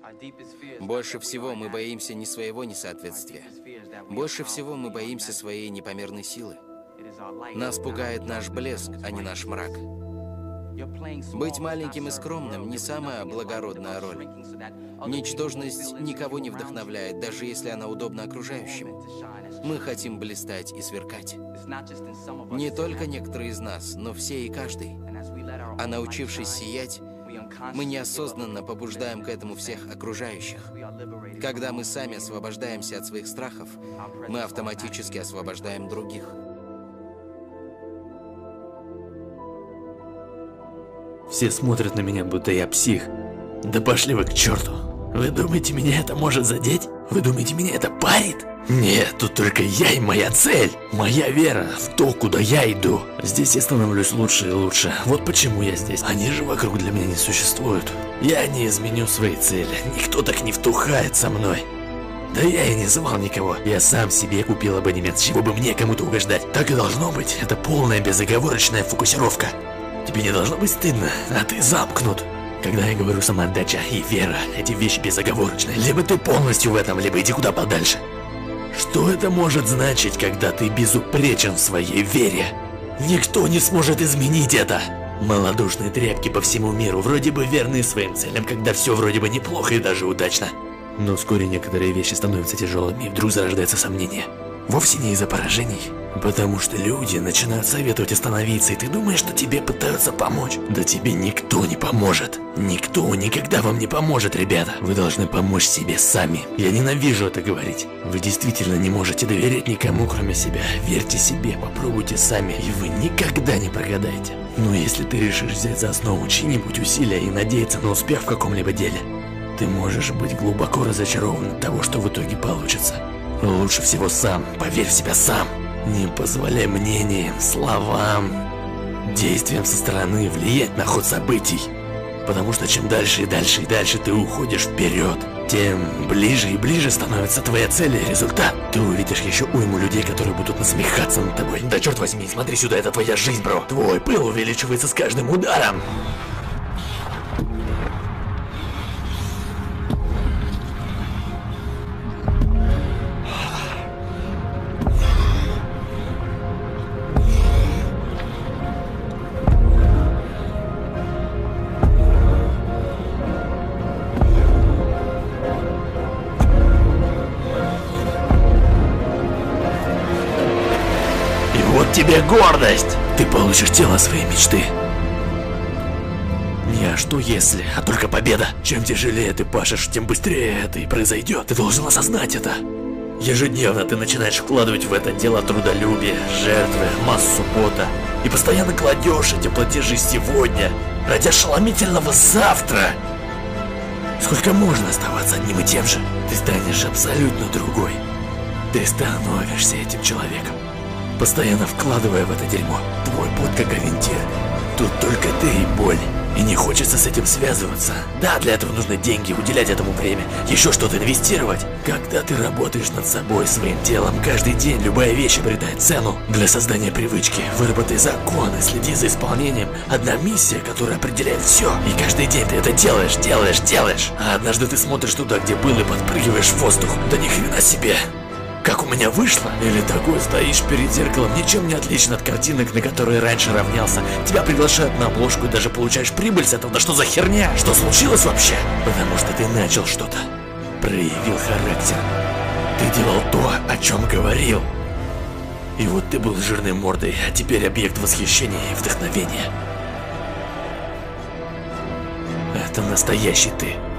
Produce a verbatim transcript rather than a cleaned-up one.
Больше всего мы боимся не своего несоответствия. Больше всего мы боимся своей непомерной силы. Нас пугает наш блеск, а не наш мрак. Быть маленьким и скромным не самая благородная роль. Ничтожность никого не вдохновляет, даже если она удобна окружающим. Мы хотим блистать и сверкать. Не только некоторые из нас, но все и каждый. А научившись сиять, мы неосознанно побуждаем к этому всех окружающих. Когда мы сами освобождаемся от своих страхов, мы автоматически освобождаем других. Все смотрят на меня, будто я псих. Да пошли вы к черту. Вы думаете, меня это может задеть? Вы думаете, меня это парит? Нет, тут только я и моя цель. Моя вера в то, куда я иду. Здесь я становлюсь лучше и лучше. Вот почему я здесь. Они же вокруг для меня не существуют. Я не изменю свои цели. Никто так не втухает со мной. Да я и не звал никого. Я сам себе купил абонемент, с чего бы мне кому-то угождать. Так и должно быть. Это полная безоговорочная фокусировка. Тебе не должно быть стыдно, а ты замкнут. Когда я говорю самоотдача и вера, эти вещи безоговорочны. Либо ты полностью в этом, либо иди куда подальше. Что это может значить, когда ты безупречен в своей вере? Никто не сможет изменить это. Малодушные тряпки по всему миру, вроде бы верны своим целям, когда все вроде бы неплохо и даже удачно. Но вскоре некоторые вещи становятся тяжелыми, и вдруг зарождается сомнение. Вовсе не из-за поражений. Потому что люди начинают советовать остановиться, и ты думаешь, что тебе пытаются помочь. Да тебе никто не поможет. Никто никогда вам не поможет, ребята. Вы должны помочь себе сами. Я ненавижу это говорить. Вы действительно не можете доверять никому, кроме себя. Верьте себе, попробуйте сами, и вы никогда не прогадаете. Но если ты решишь взять за основу чьи-нибудь усилия и надеяться на успех в каком-либо деле, ты можешь быть глубоко разочарован от того, что в итоге получится. Лучше всего сам, поверь в себя сам. Не позволяй мнениям, словам, действиям со стороны влиять на ход событий. Потому что чем дальше и дальше и дальше ты уходишь вперед, тем ближе и ближе становится твоя цель и результат. Ты увидишь еще уйму людей, которые будут насмехаться над тобой. Да черт возьми, смотри сюда, это твоя жизнь, бро. Твой пыл увеличивается с каждым ударом. Тебе гордость! Ты получишь тело своей мечты. Не а что если, а только победа. Чем тяжелее ты пашешь, тем быстрее это и произойдет. Ты должен осознать это. Ежедневно ты начинаешь вкладывать в это дело трудолюбие, жертвы, массу пота. И постоянно кладешь эти платежи сегодня ради ошеломительного завтра. Сколько можно оставаться одним и тем же? Ты станешь абсолютно другой. Ты становишься этим человеком, постоянно вкладывая в это дерьмо. Твой пот как ориентир. Тут только ты и боль. И не хочется с этим связываться. Да, для этого нужны деньги, уделять этому время, еще что-то инвестировать. Когда ты работаешь над собой, своим телом, каждый день любая вещь обретает цену. Для создания привычки выработай законы, следи за исполнением. Одна миссия, которая определяет все. И каждый день ты это делаешь, делаешь, делаешь. А однажды ты смотришь туда, где был, и подпрыгиваешь в воздух. Да ни хрена себе. Как у меня вышло? Или такой стоишь перед зеркалом, ничем не отличен от картинок, на которые раньше равнялся. Тебя приглашают на обложку и даже получаешь прибыль с этого. Да что за херня? Что случилось вообще? Потому что ты начал что-то. Проявил характер. Ты делал то, о чем говорил. И вот ты был жирной мордой, а теперь объект восхищения и вдохновения. Это настоящий ты.